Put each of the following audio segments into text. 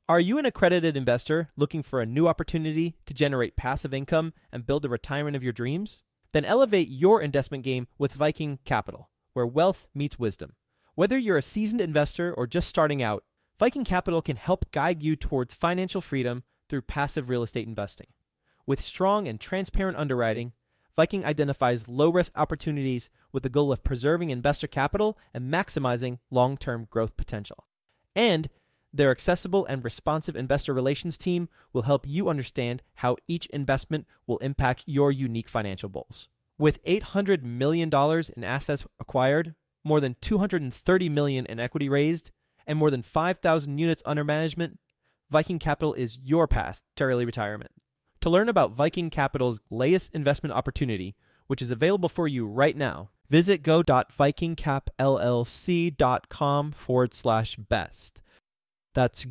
Are you an accredited investor looking for a new opportunity to generate passive income and build the retirement of your dreams? Then elevate your investment game with Viking Capital, where wealth meets wisdom. Whether you're a seasoned investor or just starting out, Viking Capital can help guide you towards financial freedom through passive real estate investing. With strong and transparent underwriting, Viking identifies low-risk opportunities with the goal of preserving investor capital and maximizing long-term growth potential. And their accessible and responsive investor relations team will help you understand how each investment will impact your unique financial goals. With $800 million in assets acquired, more than $230 million in equity raised, and more than 5,000 units under management, Viking Capital is your path to early retirement. To learn about Viking Capital's latest investment opportunity, which is available for you right now, visit go.vikingcapllc.com/best. That's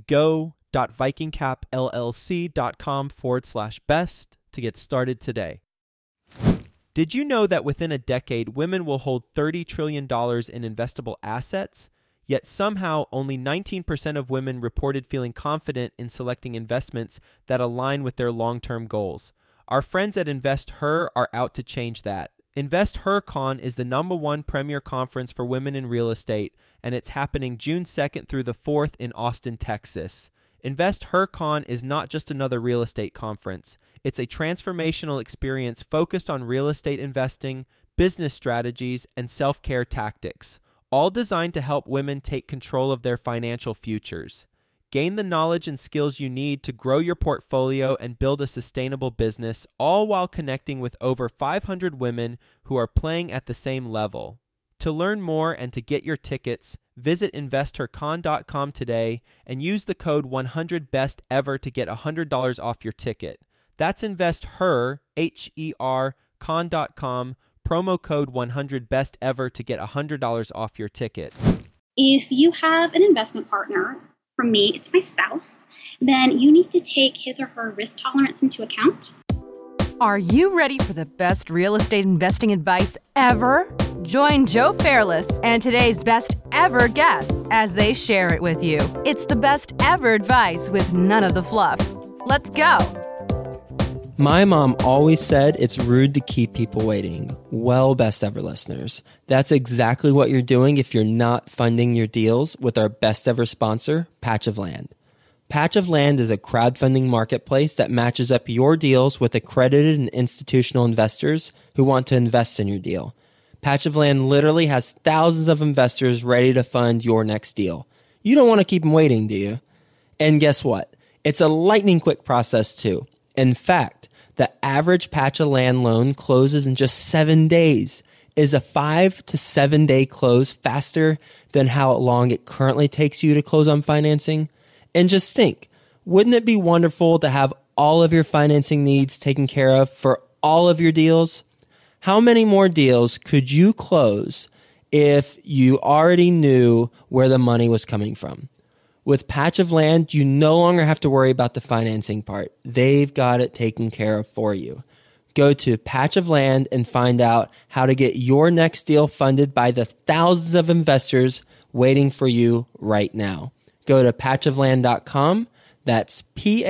go.vikingcapllc.com/best to get started today. Did you know that within a decade, women will hold $30 trillion in investable assets? Yet somehow only 19% of women reported feeling confident in selecting investments that align with their long-term goals. Our friends at InvestHer are out to change that. InvestHerCon is the #1 premier conference for women in real estate, and it's happening June 2nd through the 4th in Austin, Texas. InvestHerCon is not just another real estate conference. It's a transformational experience focused on real estate investing, business strategies, and self-care tactics, all designed to help women take control of their financial futures. Gain the knowledge and skills you need to grow your portfolio and build a sustainable business, all while connecting with over 500 women who are playing at the same level. To learn more and to get your tickets, visit InvestHerCon.com today and use the code 100BESTEVER to get $100 off your ticket. That's InvestHer, H-E-R, con.com, promo code 100BESTEVER to get $100 off your ticket. If you have an investment partner, for me, it's my spouse, then you need to take his or her risk tolerance into account. Are you ready for the best real estate investing advice ever? Join Joe Fairless and today's best ever guests as they share it with you. It's the best ever advice with none of the fluff. Let's go. My mom always said it's rude to keep people waiting. Well, best ever listeners, that's exactly what you're doing if you're not funding your deals with our best ever sponsor, Patch of Land. Patch of Land is a crowdfunding marketplace that matches up your deals with accredited and institutional investors who want to invest in your deal. Patch of Land literally has thousands of investors ready to fund your next deal. You don't want to keep them waiting, do you? And guess what? It's a lightning quick process too. In fact, the average Patch of Land loan closes in just 7 days. Is a 5 to 7 day close faster than how long it currently takes you to close on financing? And just think, wouldn't it be wonderful to have all of your financing needs taken care of for all of your deals? How many more deals could you close if you already knew where the money was coming from? With Patch of Land, you no longer have to worry about the financing part. They've got it taken care of for you. Go to Patch of Land and find out how to get your next deal funded by the thousands of investors waiting for you right now. Go to patchofland.com. That's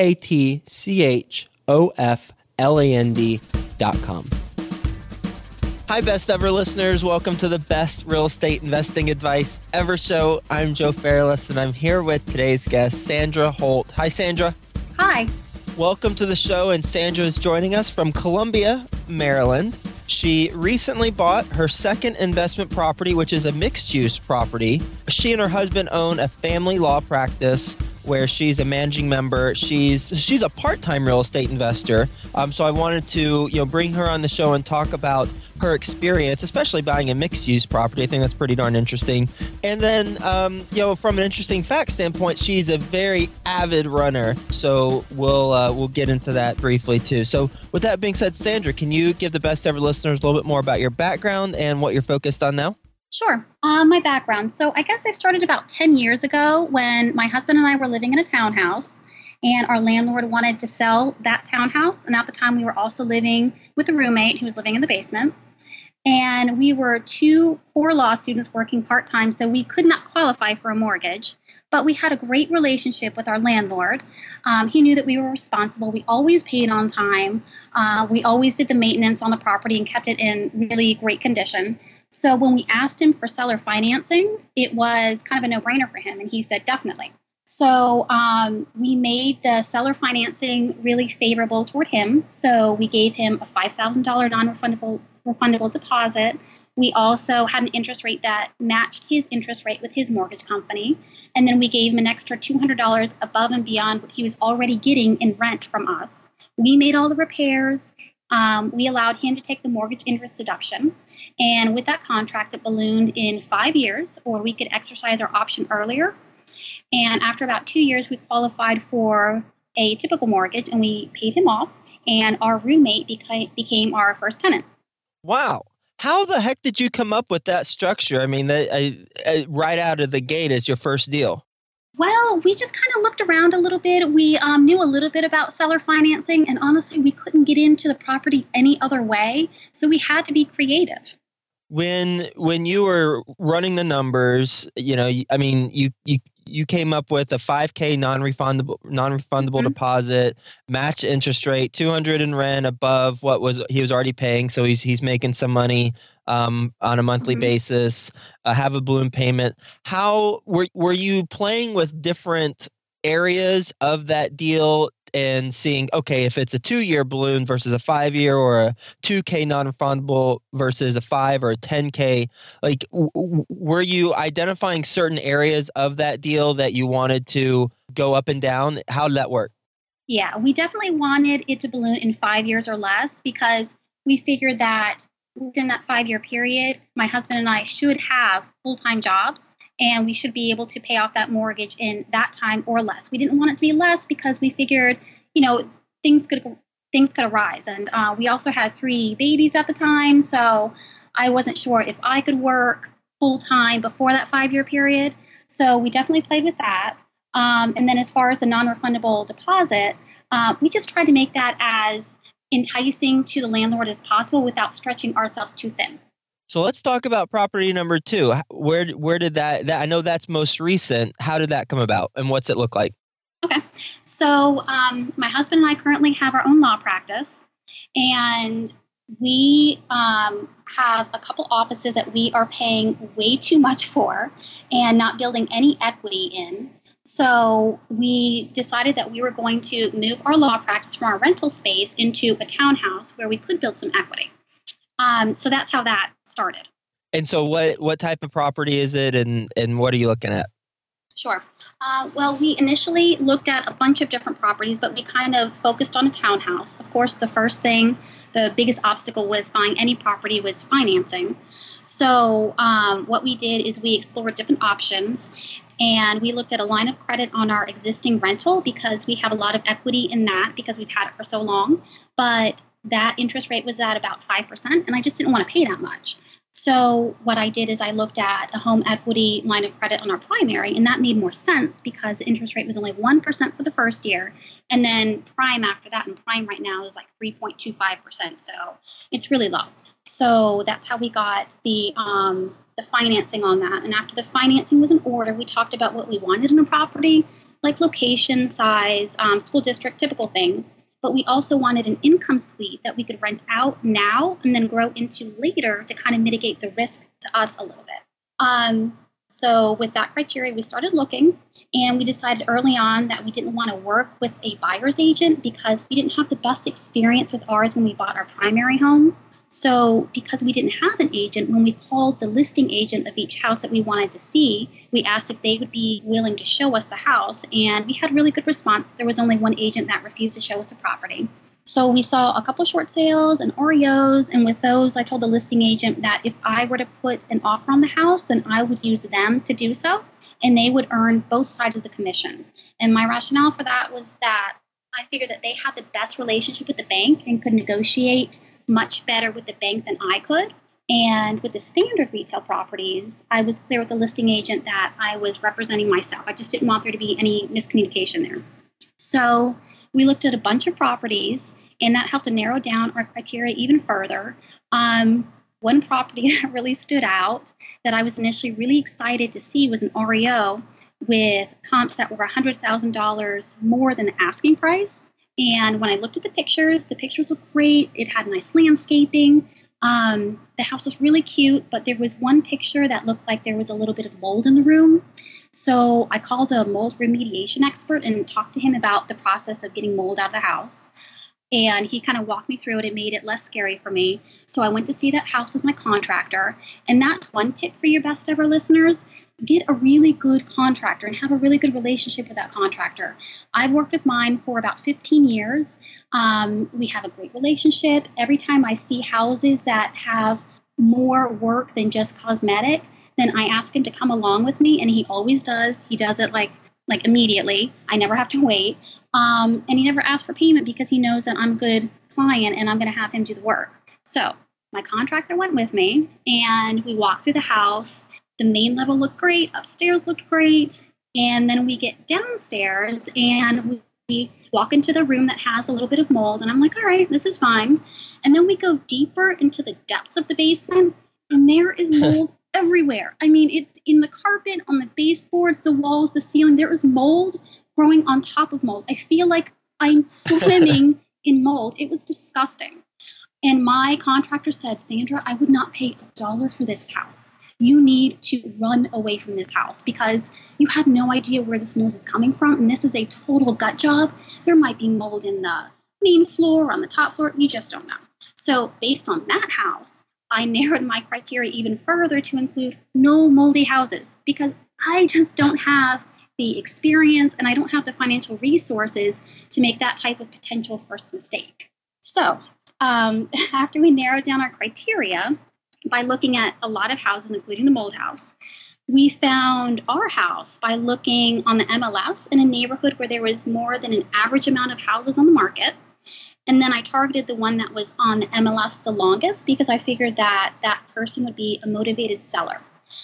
patchofland.com. Hi, best ever listeners. Welcome to the best real estate investing advice ever show. I'm Joe Fairless, and I'm here with today's guest, Sandra Holt. Hi, Sandra. Hi. Welcome to the show, and Sandra is joining us from Columbia, Maryland. She recently bought her second investment property, which is a mixed-use property. She and her husband own a family law practice where she's a managing member. She's a part-time real estate investor. So I wanted to bring her on the show and talk about her experience, especially buying a mixed-use property. I think that's pretty darn interesting. And then, from an interesting fact standpoint, she's a very avid runner. So we'll get into that briefly too. So with that being said, Sandra, can you give the best ever listeners a little bit more about your background and what you're focused on now? Sure. My background. So I guess I started about 10 years ago when my husband and I were living in a townhouse, and our landlord wanted to sell that townhouse. And at the time, we were also living with a roommate who was living in the basement. And we were two poor law students working part-time, so we could not qualify for a mortgage. But we had a great relationship with our landlord. He knew that we were responsible. We always paid on time. We always did the maintenance on the property and kept it in really great condition. So when we asked him for seller financing, it was kind of a no-brainer for him, and he said definitely. So we made the seller financing really favorable toward him. So we gave him a $5,000 non-refundable deposit. We also had an interest rate that matched his interest rate with his mortgage company. And then we gave him an extra $200 above and beyond what he was already getting in rent from us. We made all the repairs. We allowed him to take the mortgage interest deduction. And with that contract, it ballooned in 5 years, or we could exercise our option earlier. And after about 2 years, we qualified for a typical mortgage, and we paid him off. And our roommate became our first tenant. Wow. How the heck did you come up with that structure? I mean, right out of the gate as your first deal. Well, we just kind of looked around a little bit. We knew a little bit about seller financing, and honestly, we couldn't get into the property any other way. So we had to be creative. When you were running the numbers, you came up with a $5,000 non-refundable deposit, match interest rate, $200 in rent above what he was already paying, so he's making some money on a monthly basis. Have a balloon payment. How were you playing with different areas of that deal and seeing, okay, if it's a 2-year balloon versus a 5-year, or a $2,000 non-refundable versus a $5,000 or a $10,000, like were you identifying certain areas of that deal that you wanted to go up and down? How did that work? Yeah, we definitely wanted it to balloon in 5 years or less, because we figured that within that 5-year period, my husband and I should have full-time jobs, and we should be able to pay off that mortgage in that time or less. We didn't want it to be less because we figured, things could arise. And we also had 3 babies at the time, so I wasn't sure if I could work full-time before that 5-year period. So we definitely played with that. And then as far as the non-refundable deposit, we just tried to make that as enticing to the landlord as possible without stretching ourselves too thin. So let's talk about property number 2. Where did that I know that's most recent. How did that come about, and what's it look like? Okay. So my husband and I currently have our own law practice, and we have a couple offices that we are paying way too much for and not building any equity in. So we decided that we were going to move our law practice from our rental space into a townhouse where we could build some equity. So that's how that started. And so what type of property is it, and what are you looking at? Sure. Well, we initially looked at a bunch of different properties, but we kind of focused on a townhouse. Of course, the biggest obstacle with buying any property was financing. So what we did is we explored different options, and we looked at a line of credit on our existing rental because we have a lot of equity in that because we've had it for so long. But that interest rate was at about 5%, and I just didn't want to pay that much. So what I did is I looked at a home equity line of credit on our primary, and that made more sense because the interest rate was only 1% for the first year, and then prime after that, and prime right now is like 3.25%, so it's really low. So that's how we got the financing on that. And after the financing was in order, we talked about what we wanted in a property, like location, size, school district, typical things. But we also wanted an income suite that we could rent out now and then grow into later to kind of mitigate the risk to us a little bit. So with that criteria, we started looking, and we decided early on that we didn't want to work with a buyer's agent because we didn't have the best experience with ours when we bought our primary home. So because we didn't have an agent, when we called the listing agent of each house that we wanted to see, we asked if they would be willing to show us the house, and we had really good response. There was only one agent that refused to show us a property. So we saw a couple short sales and REOs, and with those, I told the listing agent that if I were to put an offer on the house, then I would use them to do so, and they would earn both sides of the commission. And my rationale for that was that I figured that they had the best relationship with the bank and could negotiate much better with the bank than I could. And with the standard retail properties, I was clear with the listing agent that I was representing myself. I just didn't want there to be any miscommunication there. So we looked at a bunch of properties, and that helped to narrow down our criteria even further. One property that really stood out that I was initially really excited to see was an REO, with comps that were $100,000 more than the asking price. And when I looked at the pictures looked great. It had nice landscaping. The house was really cute, but there was one picture that looked like there was a little bit of mold in the room. So I called a mold remediation expert and talked to him about the process of getting mold out of the house. And he kind of walked me through it and made it less scary for me. So I went to see that house with my contractor. And that's one tip for your best ever listeners. Get a really good contractor and have a really good relationship with that contractor. I've worked with mine for about 15 years. We have a great relationship. Every time I see houses that have more work than just cosmetic, then I ask him to come along with me, and he always does. He does it like immediately. I never have to wait. And he never asks for payment because he knows that I'm a good client and I'm going to have him do the work. So my contractor went with me, and we walked through the house. The main level looked great. Upstairs looked great. And then we get downstairs, and we walk into the room that has a little bit of mold. And I'm like, all right, this is fine. And then we go deeper into the depths of the basement, and there is mold everywhere. I mean, it's in the carpet, on the baseboards, the walls, the ceiling. There is mold growing on top of mold. I feel like I'm swimming in mold. It was disgusting. And my contractor said, Sandra, I would not pay $1 for this house. You need to run away from this house because you have no idea where this mold is coming from. And this is a total gut job. There might be mold in the main floor, on the top floor. You just don't know. So based on that house, I narrowed my criteria even further to include no moldy houses because I just don't have the experience and I don't have the financial resources to make that type of potential first mistake. So after we narrowed down our criteria by looking at a lot of houses, including the mold house, we found our house by looking on the MLS in a neighborhood where there was more than an average amount of houses on the market. And then I targeted the one that was on the MLS the longest because I figured that that person would be a motivated seller.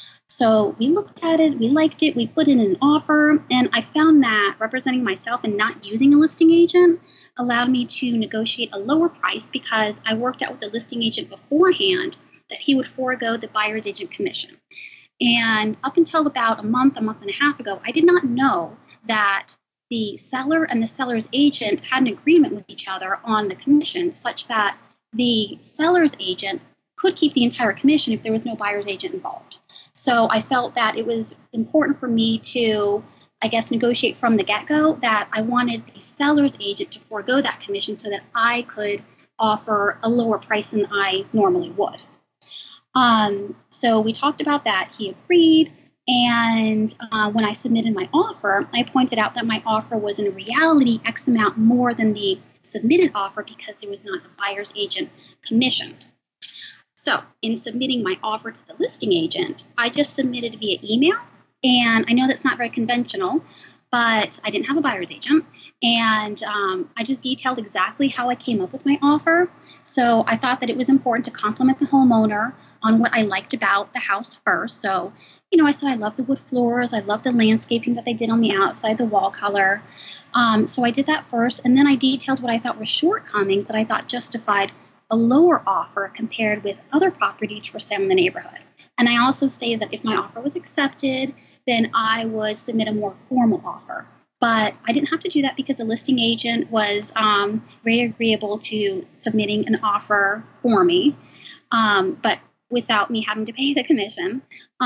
So we looked at it, we liked it, we put in an offer, and I found that representing myself and not using a listing agent allowed me to negotiate a lower price because I worked out with the listing agent beforehand that he would forego the buyer's agent commission. And up until about a month and a half ago, I did not know that the seller and the seller's agent had an agreement with each other on the commission such that the seller's agent could keep the entire commission if there was no buyer's agent involved. So I felt that it was important for me to, I guess, negotiate from the get-go that I wanted the seller's agent to forego that commission so that I could offer a lower price than I normally would. So we talked about that. He agreed. And when I submitted my offer, I pointed out that my offer was in reality X amount more than the submitted offer because there was not a buyer's agent commissioned. So in submitting my offer to the listing agent, I just submitted via email. And I know that's not very conventional, but I didn't have a buyer's agent. And I just detailed exactly how I came up with my offer. So I thought that it was important to compliment the homeowner on what I liked about the house first. So, I said I love the wood floors. I love the landscaping that they did on the outside, the wall color. So I did that first. And then I detailed what I thought were shortcomings that I thought justified a lower offer compared with other properties for sale in the neighborhood. And I also stated that if my offer was accepted, then I would submit a more formal offer. But I didn't have to do that because the listing agent was very agreeable to submitting an offer for me, but without me having to pay the commission.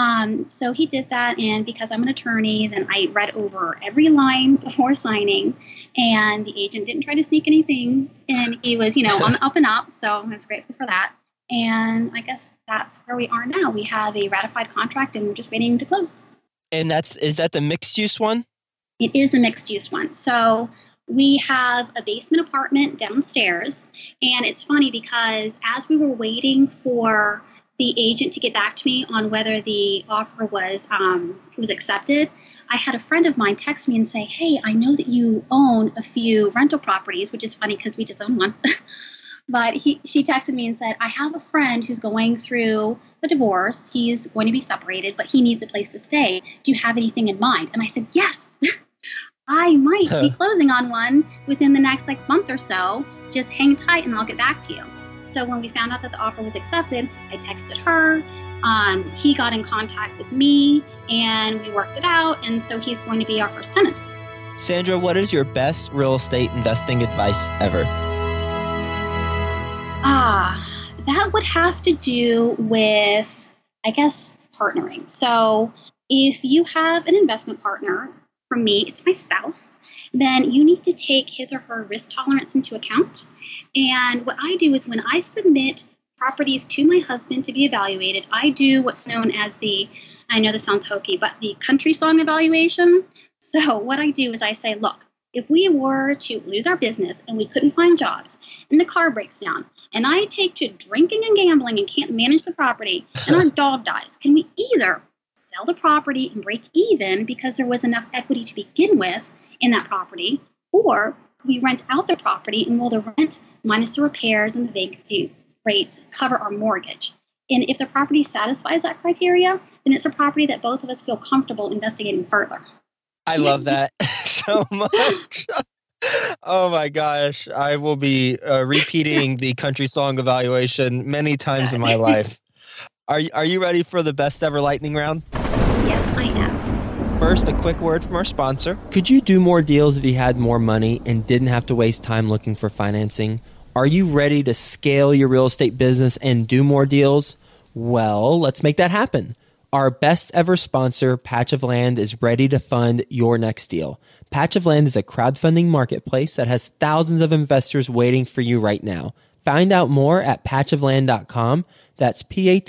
So he did that, and because I'm an attorney, then I read over every line before signing, and the agent didn't try to sneak anything, and he was, on the up and up, so I was grateful for that. And I guess that's where we are now. We have a ratified contract, and we're just waiting to close. And is that the mixed use one? It is a mixed use one. So we have a basement apartment downstairs. And it's funny because as we were waiting for the agent to get back to me on whether the offer was accepted, I had a friend of mine text me and say, hey, I know that you own a few rental properties, which is funny because we just own one. But she texted me and said, I have a friend who's going through a divorce. He's going to be separated, but he needs a place to stay. Do you have anything in mind? And I said, yes, I might be closing on one within the next month or so. Just hang tight and I'll get back to you. So when we found out that the offer was accepted, I texted her He got in contact with me and we worked it out. And so he's going to be our first tenant. Sandra, what is your best real estate investing advice ever? That would have to do with, I guess, partnering. So if you have an investment partner, for me, it's my spouse, then you need to take his or her risk tolerance into account. And what I do is when I submit properties to my husband to be evaluated, I do what's known as I know this sounds hokey, but the country song evaluation. So what I do is I say, look, if we were to lose our business and we couldn't find jobs and the car breaks down and I take to drinking and gambling and can't manage the property and our dog dies, can we either sell the property and break even because there was enough equity to begin with in that property, or we rent out the property and will the rent minus the repairs and the vacancy rates cover our mortgage? And if the property satisfies that criteria, then it's a property that both of us feel comfortable investigating further. I love that so much. Oh my gosh. I will be repeating the country song evaluation many times in my life. Are you ready for the best ever lightning round? Yes, I am. First, a quick word from our sponsor. Could you do more deals if you had more money and didn't have to waste time looking for financing? Are you ready to scale your real estate business and do more deals? Well, let's make that happen. Our best ever sponsor, Patch of Land, is ready to fund your next deal. Patch of Land is a crowdfunding marketplace that has thousands of investors waiting for you right now. Find out more at patchofland.com. That's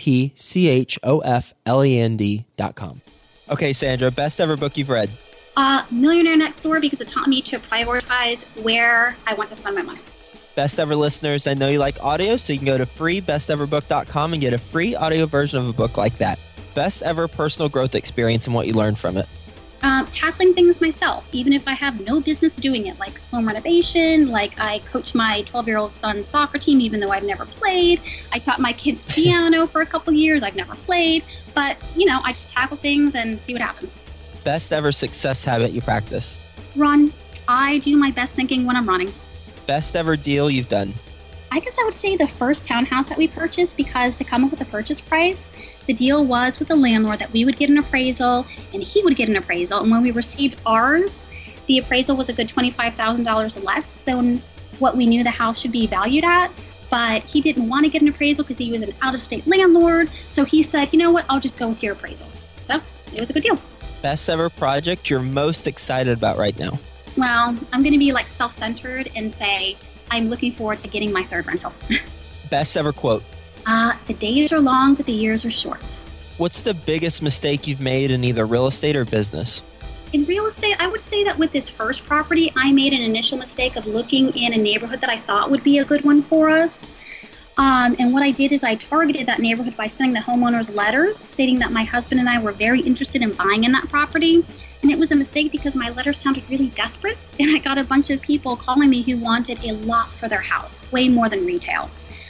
patchofland.com. Okay, Sandra, best ever book you've read? Millionaire Next Door, because it taught me to prioritize where I want to spend my money. Best ever listeners, I know you like audio, so you can go to freebesteverbook.com and get a free audio version of a book like that. Best ever personal growth experience and what you learned from it. Tackling things myself, even if I have no business doing it, like home renovation, like I coach my 12-year-old son's soccer team, even though I've never played. I taught my kids piano for a couple years. I've never played, but I just tackle things and see what happens. Best ever success habit you practice. Run. I do my best thinking when I'm running. Best ever deal you've done. I guess I would say the first townhouse that we purchased, because to come up with a purchase price, the deal was with the landlord that we would get an appraisal and he would get an appraisal. And when we received ours, the appraisal was a good $25,000 less than what we knew the house should be valued at. But he didn't want to get an appraisal because he was an out-of-state landlord. So he said, you know what, I'll just go with your appraisal. So it was a good deal. Best ever project you're most excited about right now. Well, I'm going to be self-centered and say I'm looking forward to getting my third rental. Best ever quote. The days are long, but the years are short. What's the biggest mistake you've made in either real estate or business? In real estate, I would say that with this first property, I made an initial mistake of looking in a neighborhood that I thought would be a good one for us. And what I did is I targeted that neighborhood by sending the homeowners letters stating that my husband and I were very interested in buying in that property. And it was a mistake because my letter sounded really desperate, and I got a bunch of people calling me who wanted a lot for their house, way more than retail.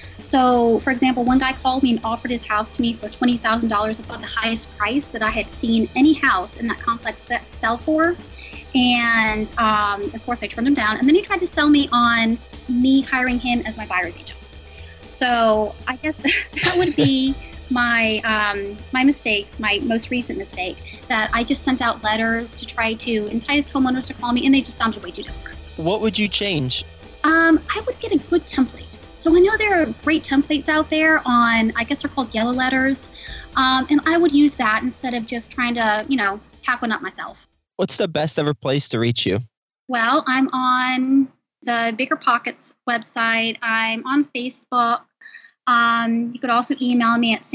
So, for example, one guy called me and offered his house to me for $20,000 above the highest price that I had seen any house in that complex sell for. And, of course, I turned him down. And then he tried to sell me on me hiring him as my buyer's agent. So I guess that would be my mistake, my most recent mistake, that I just sent out letters to try to entice homeowners to call me, and they just sounded way too desperate. What would you change? I would get a good template. So I know there are great templates out there on, I guess they're called yellow letters. And I would use that instead of just trying to, hack one up myself. What's the best ever place to reach you? Well, I'm on the Bigger Pockets website. I'm on Facebook. You could also email me at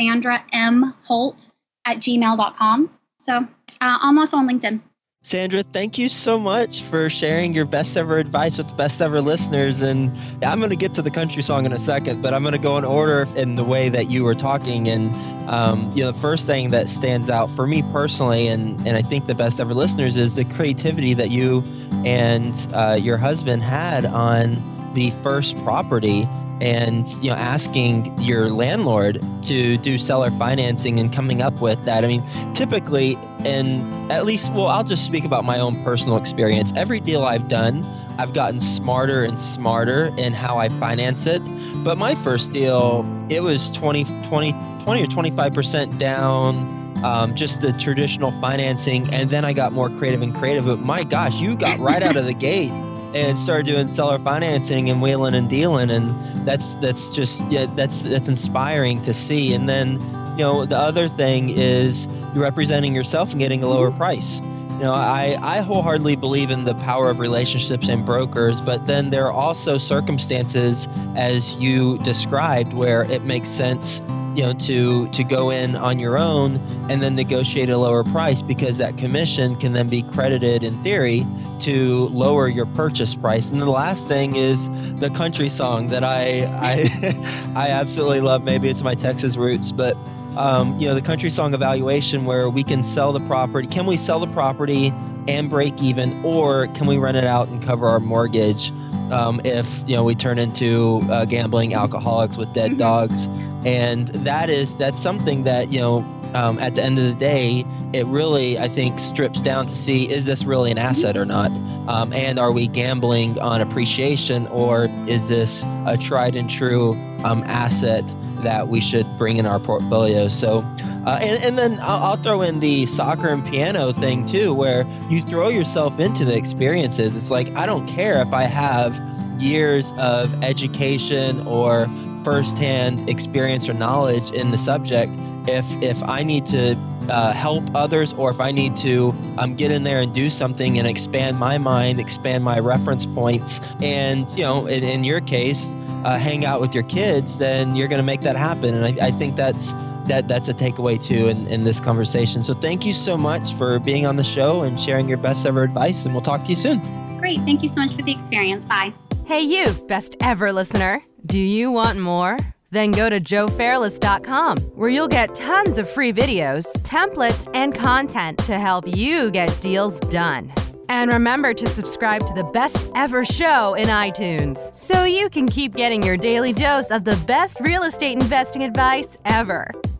sandramholt@gmail.com. So I'm also on LinkedIn. Sandra, thank you so much for sharing your best ever advice with the best ever listeners. And I'm going to get to the country song in a second, but I'm going to go in order in the way that you were talking. And, the first thing that stands out for me personally, and I think the best ever listeners, is the creativity that you and your husband had on the first property. And, asking your landlord to do seller financing and coming up with that. I mean, typically, and at least, I'll just speak about my own personal experience. Every deal I've done, I've gotten smarter and smarter in how I finance it. But my first deal, it was 2012, 20 or 25% down, just the traditional financing. And then I got more creative. But my gosh, you got right out of the gate and started doing seller financing and wheeling and dealing. And that's inspiring to see. And then, the other thing is you're representing yourself and getting a lower price. I wholeheartely believe in the power of relationships and brokers, but then there are also circumstances, as you described, where it makes sense, to go in on your own and then negotiate a lower price, because that commission can then be credited in theory to lower your purchase price. And the last thing is the country song that I absolutely love. Maybe it's my Texas roots, but the country song evaluation, where we can sell the property. Can we sell the property and break even, or can we rent it out and cover our mortgage if we turn into gambling alcoholics with dead dogs? And that's something that at the end of the day, it really, I think, strips down to see, is this really an asset or not? And are we gambling on appreciation, or is this a tried and true asset that we should bring in our portfolio? So, and then I'll throw in the soccer and piano thing too, where you throw yourself into the experiences. It's like, I don't care if I have years of education or firsthand experience or knowledge in the subject. If I need to help others, or if I need to get in there and do something and expand my mind, expand my reference points, and in your case, hang out with your kids, then you're going to make that happen. And I think that's a takeaway too in this conversation. So thank you so much for being on the show and sharing your best ever advice, and we'll talk to you soon. Great. Thank you so much for the experience. Bye. Hey, you, best ever listener. Do you want more? Then go to joefairless.com, where you'll get tons of free videos, templates, and content to help you get deals done. And remember to subscribe to the Best Ever Show in iTunes, so you can keep getting your daily dose of the best real estate investing advice ever.